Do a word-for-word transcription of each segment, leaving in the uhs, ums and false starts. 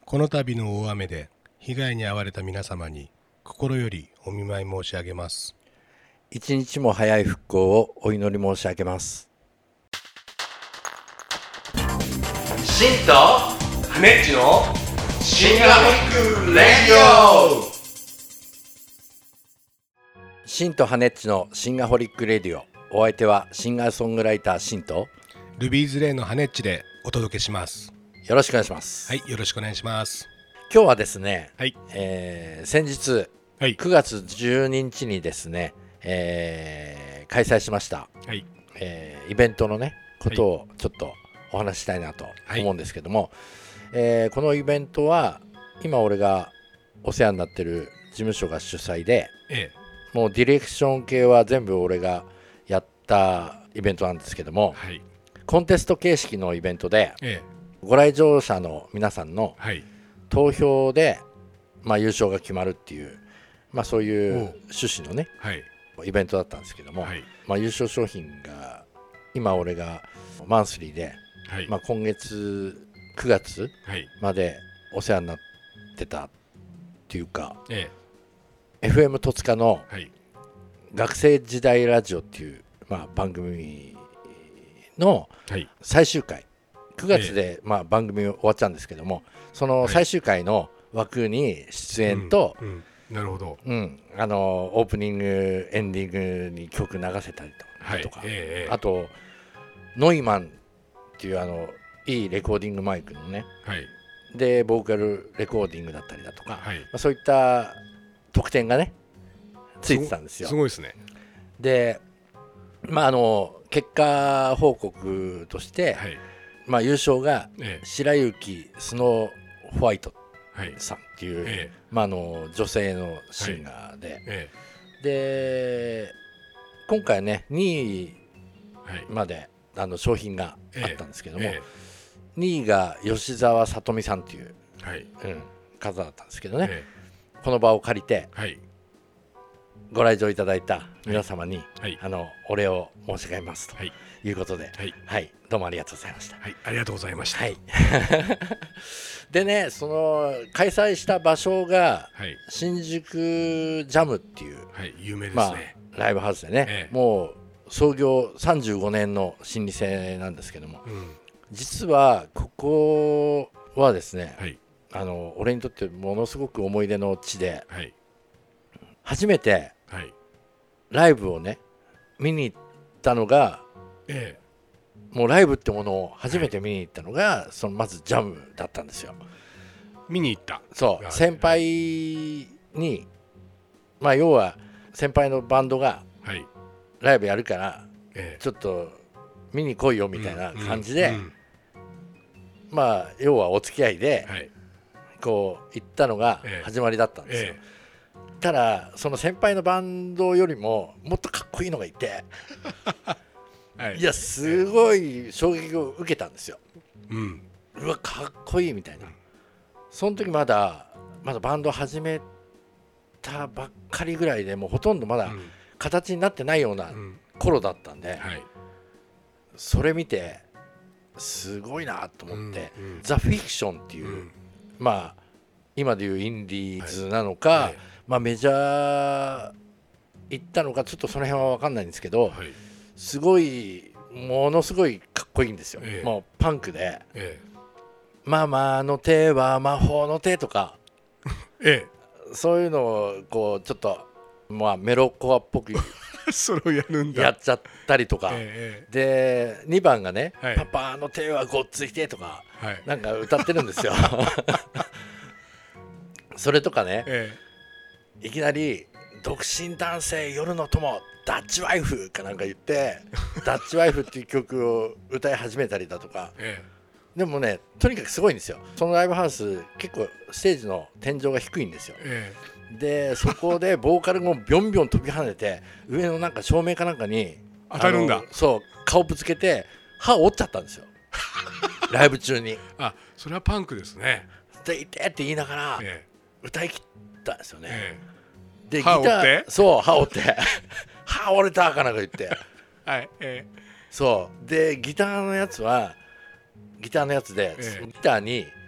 この度の大雨で被害に遭われた皆様に心よりお見舞い申し上げます。 一日も早い復興をお祈り申し上げます。 シンとハネッチのシンガホリックレディオ。 シンとハネッチのシンガホリックレディオ。お相手はシンガーソングライターシンとルビーズレイのハネッチでお届けします。 よろしくお願いします。 はい、よろしくお願いします。 今日はですね、 はいえー、先日、 はい、 くがつじゅうににちにですね、えー、開催しました、 はいえー、イベントのねことをちょっとお話ししたいなと思うんですけども、はいえー、このイベントは今俺がお世話になってる事務所が主催で、ええ、もうディレクション系は全部俺がやったイベントなんですけども、はい、コンテスト形式のイベントで、ええご来場者の皆さんの投票で、まあ、優勝が決まるっていう、まあ、そういう趣旨のね、はい、イベントだったんですけども、はいまあ、優勝商品が今俺がマンスリーで、はいまあ、今月くがつまでお世話になってたっていうか、ええ、エフエム 戸塚の学生時代ラジオっていう、まあ、番組の最終回、くがつで、ええまあ、番組終わっちゃうんですけども、その最終回の枠に出演と、 はいうんうん、なるほど、 うん、あのオープニングエンディングに曲流せたりとか、はいええ、あとノイマンっていうあのいいレコーディングマイクのね、はい、でボーカルレコーディングだったりだとか、はいまあ、そういった特典がねついてたんですよ。 すごいですね。 で、まあ、あの結果報告として、はいまあ、優勝が白雪スノーホワイトさんっていう、はいええまあ、あの女性のシンガーで、はいええ、で今回ねにいまであの商品があったんですけども、ええ、にいが吉澤さとみさんっていう、はいうん、方だったんですけどね、ええ、この場を借りて、はい、ご来場いただいた皆様に、はい、あのお礼を申し上げますと、はいいうことで、はいはい、どうもありがとうございました。 はい、ありがとうございました。はい、 でね、その開催した場所が、はい、新宿ジャムっていう、 はい、有名ですね、 まあ、ライブハウスでね、ええ、もう創業さんじゅうごねんの老舗なんですけども、うん、実はここはですね、はい、あの俺にとってものすごく思い出の地で、はい、初めて、はい、ライブをね見に行ったのがええ、もうライブってものを初めて見に行ったのが、はい、そのまずジャムだったんですよ。 見に行ったそう先輩に、まあ要は先輩のバンドがライブやるから、はい、ちょっと見に来いよみたいな感じで、うんうんうん、まあ要はお付き合いで、はい、こう行ったのが始まりだったんですよ、ええ、ただその先輩のバンドよりももっとかっこいいのがいてはい、いやすごい衝撃を受けたんですよ、うん、うわかっこいいみたいな、うん、その時まだまだバンド始めたばっかりぐらいでもうほとんどまだ形になってないような頃だったんで、うんはい、それ見てすごいなと思って、うんうん、ザ・フィクションっていう、うん、まあ今でいうインディーズなのか、はいはい、まあメジャー行ったのかちょっとその辺は分かんないんですけど、はいすごいものすごいかっこいいんですよ、ええ、もうパンクで、ええ、ママの手は魔法の手とか、ええ、そういうのをこうちょっと、まあ、メロコアっぽくそれをやるんだやっちゃったりとか、ええ、でにばんがね、はい、パパの手はごっついてとか、はい、なんか歌ってるんですよそれとかね、ええ、いきなり独身男性夜の友ダッチワイフかなんか言ってダッチワイフっていう曲を歌い始めたりだとか、ええ、でもねとにかくすごいんですよ。そのライブハウス結構ステージの天井が低いんですよ、ええ、でそこでボーカルもビョンビョン飛び跳ねて上のなんか照明かなんかに当たるんだ。 そう顔ぶつけて歯折っちゃったんですよライブ中に。 あそれはパンクですね。 でいてって言いながら歌い切ったんですよね、ええ、でギター歯折ってそう歯折って歯折れたかなんか言ってはい、えー、 そうでギターのやつはギターのやつで、えー、ギターに、はい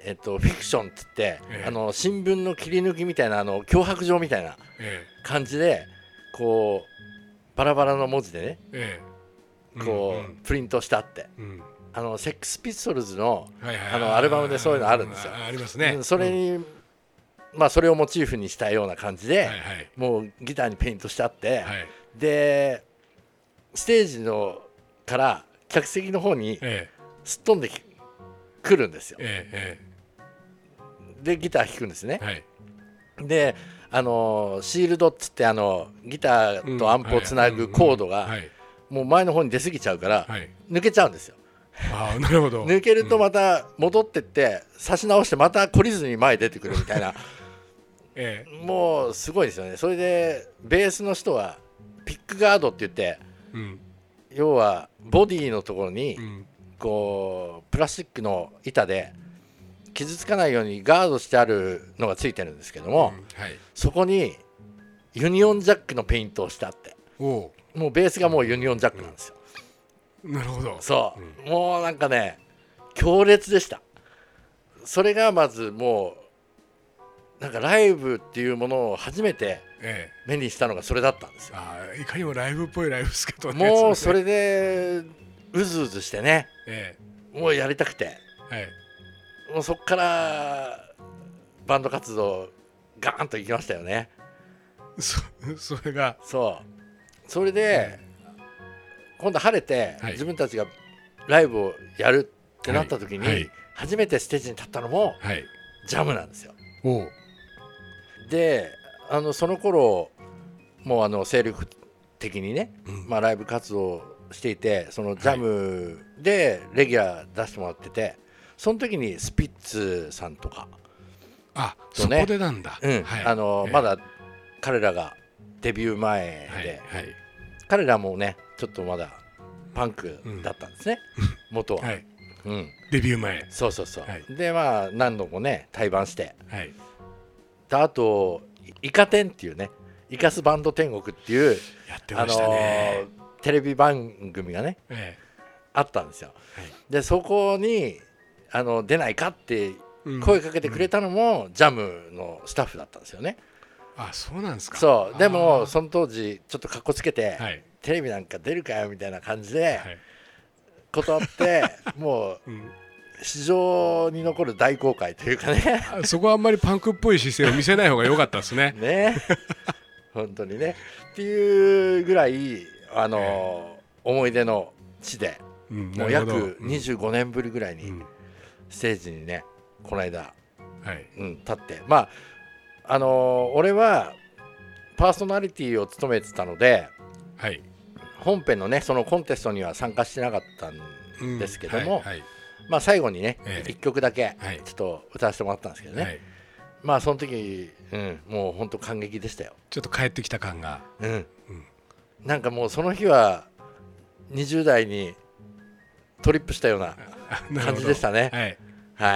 えっと、フィクションって言って、ええ、あの新聞の切り抜きみたいなあの脅迫状みたいな感じで、こうバラバラの文字でね、ええ、こう、うんうん、プリントしたって、うん、あのセックスピストルズの、はいはい、あのアルバムでそういうのあるんですよ。 ありますね。 それに、うん、まあ、それをモチーフにしたような感じで、はいはい、もうギターにペイントしてあって、はい、でステージのから客席の方にすっ飛んでくるんですよ、ええええ、でギター弾くんですね、はい、であのシールドっつってあのギターとアンプをつなぐコードがもう前の方に出過ぎちゃうから、はい、抜けちゃうんですよ。 あ、なるほど。 抜けるとまた戻ってって差し直してまた懲りずに前出てくるみたいな、ええ、もうすごいですよね。それでベースの人はピックガードって言って、うん、要はボディのところにこうプラスチックの板で傷つかないようにガードしてあるのがついてるんですけども、うん、はい、そこにユニオンジャックのペイントをしたって。おう、もうベースがもうユニオンジャックなんですよ、 うん、なるほど。 そう、うん、もうなんかね強烈でした。それがまずもうなんかライブっていうものを初めて目にしたのがそれだったんですよ、 ええ、あ、いかにもライブっぽいライブスケート、 ね、もうそれでうずうずしてね、ええ、もうやりたくて、はい、もうそっからバンド活動ガーンと行きましたよね。 そ, それがそうそれで、うん、今度晴れて、はい、自分たちがライブをやるってなった時に、はいはい、初めてステージに立ったのも、はい、ジャムなんですよ。おうであのその頃もうあの精力的にね、うん、まあ、ライブ活動していて、そのジャムでレギュラー出してもらってて、はい、その時にスピッツさんとか、 あ、そこでなんだ、 うん、はい、あの、えー、まだ彼らがデビュー前で、はいはい、彼らもねちょっとまだパンクだったんですね、うん、元は、はい、うん、 デビュー前、 そうそうそう、はい、でまあ何度もね対バンして、はい、であとイカ天っていうね、イカスバンド天国っていうやってましたね、 あのー、テレビ番組がね、ええ、あったんですよ、はい、でそこにあの出ないかって声かけてくれたのも、うん、ジャムのスタッフだったんですよね。 あ、そうなんですか。 そうでもその当時ちょっとかっこつけて、はい、テレビなんか出るかよみたいな感じで、はい、断ってもう、うん、史上に残る大公開というかねそこはあんまりパンクっぽい姿勢を見せない方が良かったですねね本当にねっていうぐらいあのーえー、思い出の地で、うん、もう約にじゅうごねんぶりぐらいにステージにねこの間、はいうん、立って、まああのー、俺はパーソナリティを務めてたので、はい、本編のねそのコンテストには参加してなかったんですけども、うん、はいはい、まあ、最後にね、ええ、いっきょくだけちょっと歌わせてもらったんですけどね、はい、まあその時、うん、もう本当感激でしたよ。 ちょっと帰ってきた感が、うんうん、 なんかもうその日はにじゅう代にトリップしたような感じでしたね。はい、はい、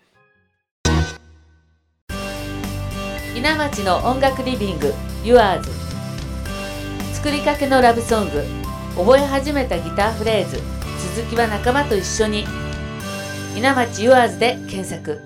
稲町の音楽リビング Yours、 作りかけのラブソング、覚え始めたギターフレーズ、続きは仲間と一緒に。稲町 Yours で検索。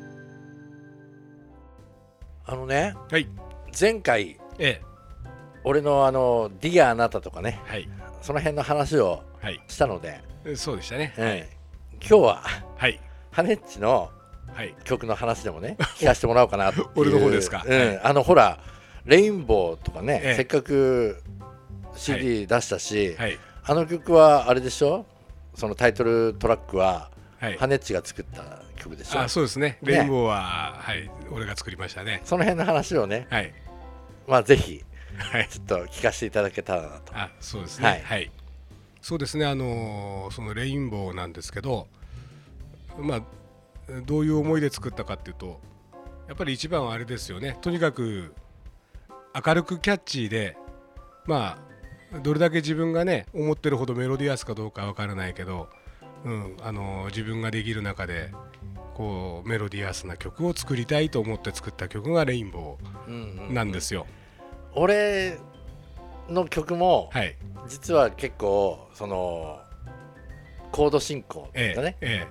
あのね、はい、前回、ええ、俺のあのディアあなたとかね、はい、その辺の話をしたので、 はい、そうでしたね、 うん、今日は、はい、ハネッチの曲の話でもね、聞かせてもらおうかなっていう俺の方ですか、 うん、はい、あのほらレインボーとかね、ええ、せっかく シーディー 出したし、はいはい、あの曲はあれでしょ、そのタイトルトラックは、はい、ハネッチが作った曲でしょ。 あ、そうですね、レインボーは、はい、俺が作りましたね。 その辺の話をね、はい、まあぜひ、はい、ちょっと聞かせていただけたらなと。 あ、そうですね、はいはい、そうですね、あのー、そのレインボーなんですけど、まあどういう思いで作ったかっていうと、やっぱり一番はあれですよね、とにかく明るくキャッチーで、まあどれだけ自分がね思ってるほどメロディアスかどうかわからないけど、うん、あの自分ができる中でこうメロディアスな曲を作りたいと思って作った曲がレインボーなんですよ。 うんうんうん、俺の曲も、はい、実は結構そのコード進行だね、ええええ、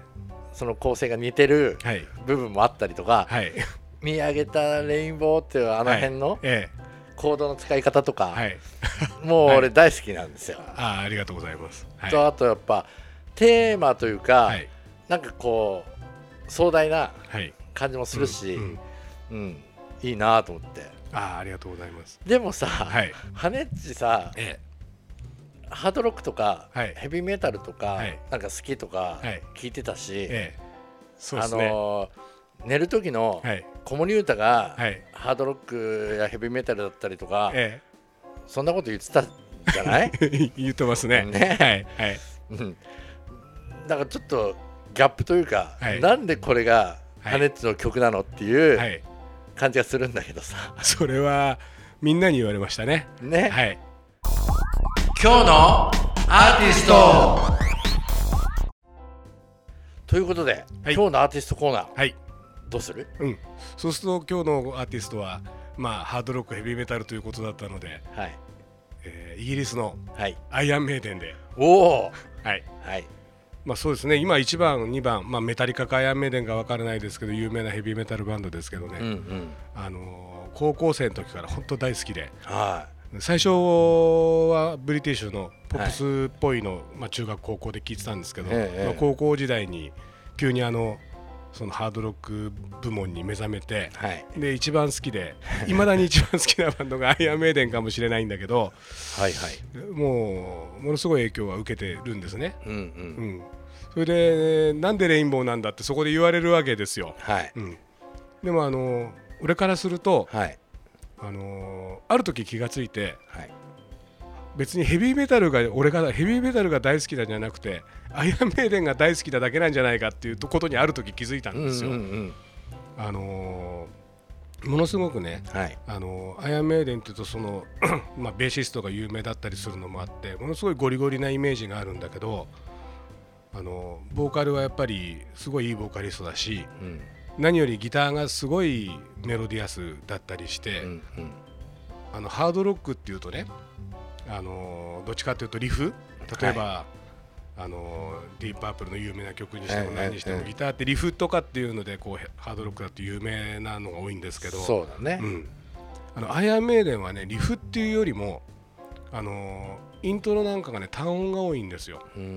その構成が似てる部分もあったりとか、はい、見上げたレインボーっていうあの辺の、はいええ、コードの使い方とか、はい、もう俺大好きなんですよ。はい、 あ, ありがとうございます。 はい、とあとやっぱテーマというか、はい、なんかこう壮大な感じもするし、はいうんうんうん、いいなと思って。 あ, あ, ありがとうございます。 でもさ、はい、ハネッチさ、ええハードロックとか、はい、ヘビーメタルとか、はい、なんか好きとか聞いてたし、はいええそうですね、あのー、寝る時の子守歌が、はい、ハードロックやヘビーメタルだったりとか、ええ、そんなこと言ってたじゃない言ってますね。ねはいはいうん、 だからちょっとギャップというか、はい、なんでこれがハネッチの曲なのっていう感じがするんだけどさ、はい、 それはみんなに言われましたね。 ね、 はい今日のアーティストということで、はい、今日のアーティストコーナー、はい、どうする、 うん、そうすると今日のアーティストは、まあ、ハードロックヘビーメタルということだったので、はいえー、イギリスのアイアンメイデンで、 おーはいはいまあ、そうですね今いちばんにばん、まあ、メタリカかアイアンメイデンか分からないですけど有名なヘビーメタルバンドですけどね、うんうん、あのー、高校生の時から本当大好きで、はい最初はブリティッシュのポップスっぽいの、はいまあ、中学高校で聴いてたんですけど、ええまあ、高校時代に急にあのそのハードロック部門に目覚めて、はい、で一番好きでいまだに一番好きなバンドがアイアンメイデンかもしれないんだけどはい、はい、もうものすごい影響は受けてるんですね、うんうんうん、それでなんでレインボーなんだってそこで言われるわけですよ、はいうん、でもあの俺からすると、はいあのー、ある時気がついて、はい、別にヘビーメタルが俺がヘビーメタルが大好きなんじゃなくてアイアンメイデンが大好きなだけなんじゃないかっていうことにある時気づいたんですよ、うんうんうん、あのー、ものすごくね、はいあのー、アイアンメイデンっていうとその、まあ、ベーシストが有名だったりするのもあってものすごいゴリゴリなイメージがあるんだけど、あのー、ボーカルはやっぱりすごいいいボーカリストだし、うん何よりギターがすごいメロディアスだったりして、うんうん、あのハードロックっていうとね、あのどっちかというとリフ例えば、はい、あのディープパープルの有名な曲にしても何にしても、はい、ギターってリフとかっていうのでこうハードロックだって有名なのが多いんですけどそうだね、 うん、あのアイアンメイデンはねリフっていうよりもあのイントロなんかがね単音が多いんですよ。うーん、うん、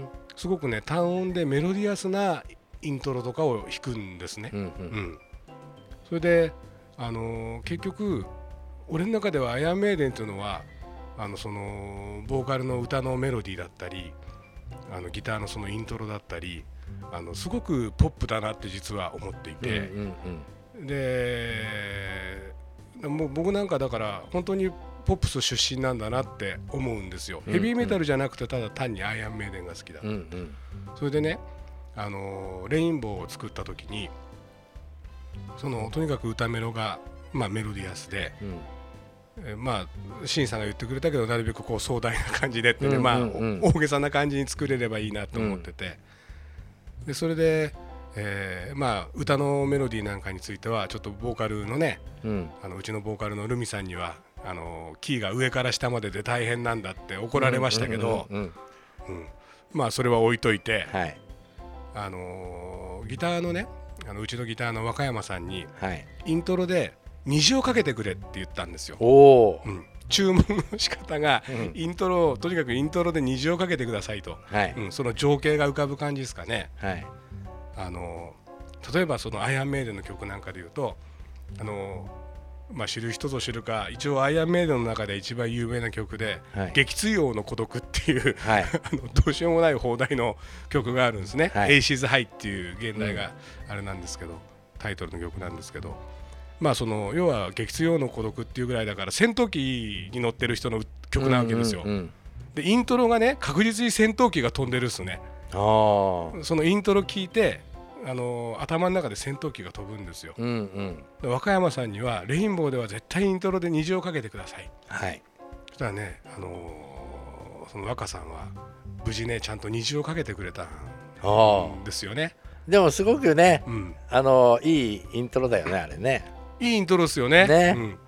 すごくね単音でメロディアスなイントロとかを弾くんですね、うんうんうん、それで、あのー、結局俺の中ではアイアンメイデンというのはあのそのボーカルの歌のメロディーだったりあのギターのそのイントロだったりあのすごくポップだなって実は思っていて、うんうんうん、でもう僕なんかだから本当にポップス出身なんだなって思うんですよ、うんうん、ヘビーメタルじゃなくてただ単にアイアンメイデンが好きだ、うんうん、それでねあのレインボーを作った時にそのとにかく歌メロが、まあ、メロディアスで、うんえまあシンさんが言ってくれたけどなるべくこう壮大な感じでってね、うんうんうんまあ、大げさな感じに作れればいいなと思ってて、うん、でそれで、えーまあ、歌のメロディーなんかについてはちょっとボーカルのね、うん、あのうちのボーカルのルミさんにはあのキーが上から下までで大変なんだって怒られましたけどまあそれは置いといて、はいあのー、ギターのねあのうちのギターの若山さんに、はい、イントロで虹をかけてくれって言ったんですよ。お、うん、注文の仕方が、うん、イントロとにかくイントロで虹をかけてくださいと、はいうん、その情景が浮かぶ感じですかね、はいあのー、例えばそのアイアンメイデンの曲なんかで言うとあのーまあ、知る人ぞ知るか一応アイアンメイデンの中で一番有名な曲で、はい、撃墜王の孤独っていう、はい、あのどうしようもない放題の曲があるんですね、はい、Aces High っていう現代があれなんですけど、うん、タイトルの曲なんですけど、まあ、その要は撃墜王の孤独っていうぐらいだから戦闘機に乗ってる人の曲なわけですよ、うんうんうん、でイントロがね確実に戦闘機が飛んでるっすね。あそのイントロ聞いてあの頭の中で戦闘機が飛ぶんですよ、うんうん、若山さんにはレインボーでは絶対イントロで虹をかけてください、はい、そしたらね、あのー、その若さんは無事ねちゃんと虹をかけてくれたんですよね。 でもすごくね、うん、あのー、いいイントロだよねあれね。 いいイントロですよね、ね、うん、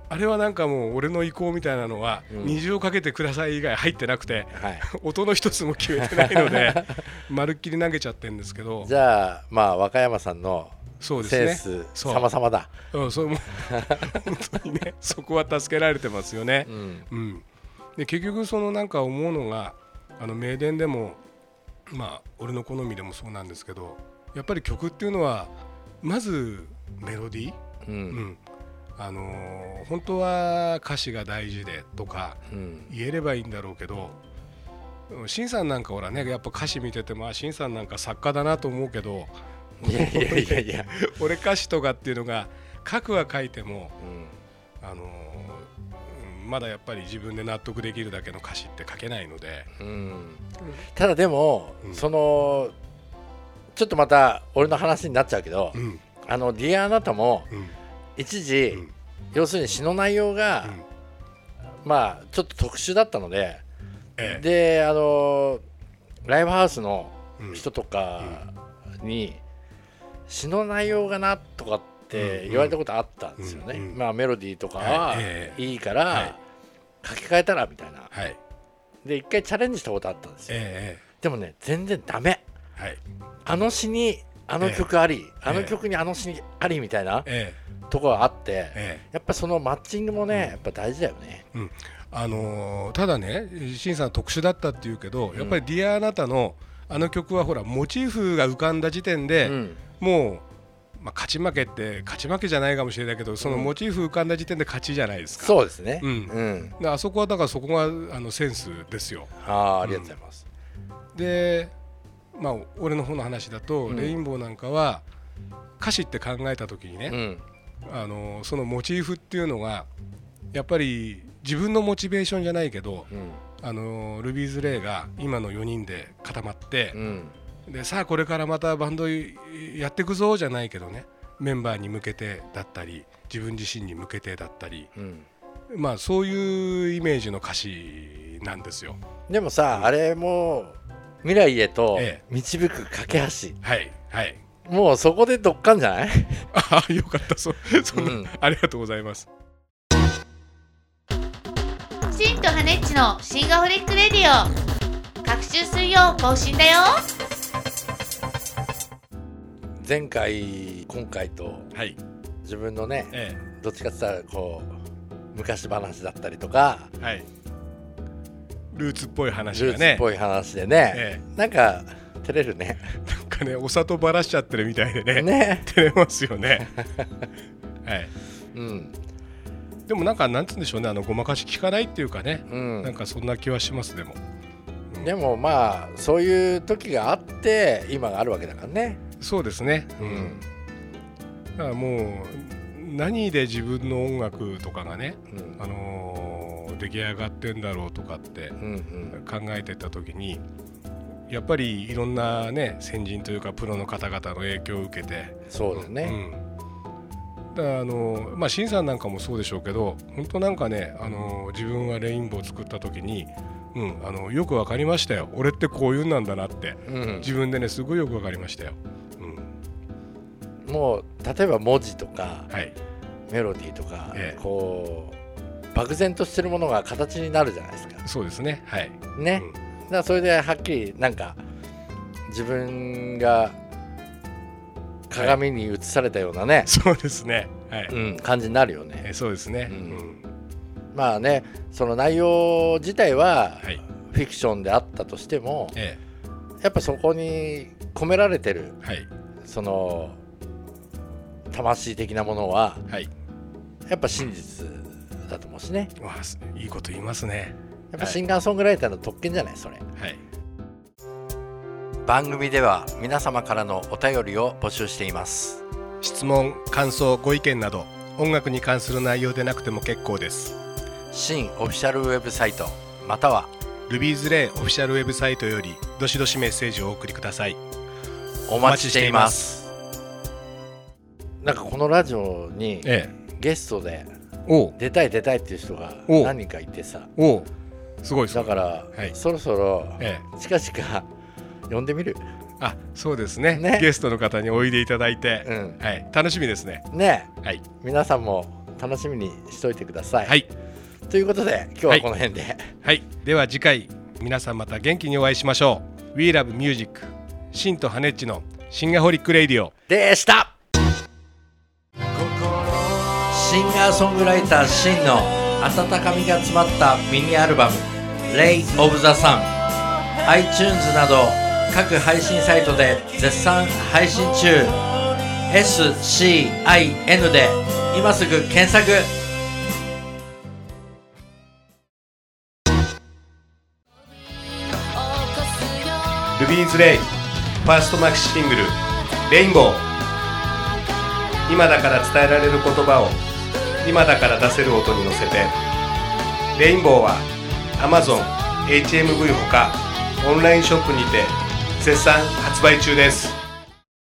あれはなんかもう俺の意向みたいなのは、うん、虹をかけてください以外入ってなくて、はい、音の一つも決めてないのでまるっきり投げちゃってるんですけど、 じゃあまあ若山さんのセンス様々だ。 そうそう、もう本当にねそこは助けられてますよね、うんうん、で結局そのなんか思うのがあの名電でもまあ俺の好みでもそうなんですけど、やっぱり曲っていうのはまずメロディー、うんうん、あのー、本当は歌詞が大事でとか言えればいいんだろうけど、新さんなんかほらねやっぱ歌詞見てても新さんなんか作家だなと思うけど、 いやいやいやいや俺歌詞とかっていうのが書くは書いても、うん、あのー、まだやっぱり自分で納得できるだけの歌詞って書けないので、うん、 ただでも、うん、そのちょっとまた俺の話になっちゃうけど、うん、あのディアあなたも、うん、一時、うん、要するに詩の内容が、うん、まあちょっと特殊だったので、ええ、であのライブハウスの人とかに、うんうん、詩の内容がなとかって言われたことあったんですよね、うんうん、まあメロディーとかはいいから、はい、書き換えたらみたいな、はい、で一回チャレンジしたことあったんですよ、ええ、でもね全然ダメ、はい、あの詩にあの曲あり、ええ、あの曲にあの詩ありみたいな、ええ、ところがあって、ええ、やっぱそのマッチングもね、うん、やっぱ大事だよね、うん、 あのー、ただね新さん特殊だったっていうけど、うん、やっぱりディアあなたのあの曲はほらモチーフが浮かんだ時点で、うん、もう、まあ、勝ち負けって勝ち負けじゃないかもしれないけどそのモチーフ浮かんだ時点で勝ちじゃないですか、 うん、そうですね、 うんうん、あそこはだからそこがあのセンスですよ。 あ、ありがとうございます、 うん、でまあ俺の方の話だと、うん、レインボーなんかは歌詞って考えた時にね、うん、あのそのモチーフっていうのがやっぱり自分のモチベーションじゃないけど、うん、あのルビーズ・レイが今のよにんで固まって、うん、でさあこれからまたバンドやっていくぞじゃないけどね、メンバーに向けてだったり自分自身に向けてだったり、うん、まあそういうイメージの歌詞なんですよ。 でもさ、うん、あれも未来へと導く架け橋、 はいはい、 もうそこでどっかんじゃない？ ああよかった、そそんな、うん、ありがとうございます。 シンとハネッチのシンガホリックレディオ、各週水曜更新だよ。 前回今回と、はい、自分のね、ええ、どっちかって言ったらこう昔話だったりとか、はい、 ルーツっぽい話がね、 ルーツっぽい話でね、ええ、なんか照れるね。 なんかねお砂糖ばらしちゃってるみたいでね、ね照れますよね。はい、うん。でもなんかなんつうんでしょうね、あのごまかし聞かないっていうかね、うん、なんかそんな気はしますでも、 うん、でもまあそういう時があって今があるわけだからね。 そうですね、うん、だからもう何で自分の音楽とかがね、うん、あのー、出来上がってんだろうとかって考えてた時に、やっぱりいろんなね先人というかプロの方々の影響を受けて、 そうですね、 うん、だからあのまあ新さんなんかもそうでしょうけど、本当なんかね、あの自分がレインボーを作った時に、うん、あのよく分かりましたよ、俺ってこういうんなんだなって、うん、自分でねすごいよく分かりましたよ、 うん、もう例えば文字とか、はい、メロディーとか、ええ、こう漠然としてるものが形になるじゃないですか。 そうですね、はいね、うん、だからそれではっきりなんか自分が鏡に映されたようなね、はい、 そうですね、はい、 うん、感じになるよね、 えそうですね、うんうん、 まあね、その内容自体はフィクションであったとしても、はい、やっぱそこに込められてる、はい、その魂的なものは、はい、やっぱ真実だと思うしね。 わあ、いいこと言いますね。 やっぱシンガーソングライターの特権じゃないそれ、はい、番組では皆様からのお便りを募集しています。 質問、感想、ご意見など音楽に関する内容でなくても結構です。 シンオフィシャルウェブサイトまたはルビーズレイオフィシャルウェブサイトよりどしどしメッセージをお送りください。 お待ちしています。なんかこのラジオに、ええ、ゲストで出たい出たいっていう人が何人かいてさ、 おすごいだから、はい、そろそろ、ええ、近々呼んでみる。 あ、そうですね、ね、ゲストの方においでいただいて、うん、はい、楽しみですね。 ね、はい、皆さんも楽しみにしておいてください。 はい、 ということで今日はこの辺で、はい、 はい、では次回皆さんまた元気にお会いしましょう。 We Love Music シンとハネッチのシンガホリックレイディオでした。シンガーソングライターシンの温かみが詰まったミニアルバム Ray of the Sun、 iTunes など各配信サイトで絶賛配信中。 エスシーアイエヌ で今すぐ検索。 ルビーズレイファーストマキシシングルレインボー。今だから伝えられる言葉を今だから出せる音に乗せて。レインボーは Amazon、エイチエムブイ ほかオンラインショップにて絶賛発売中です。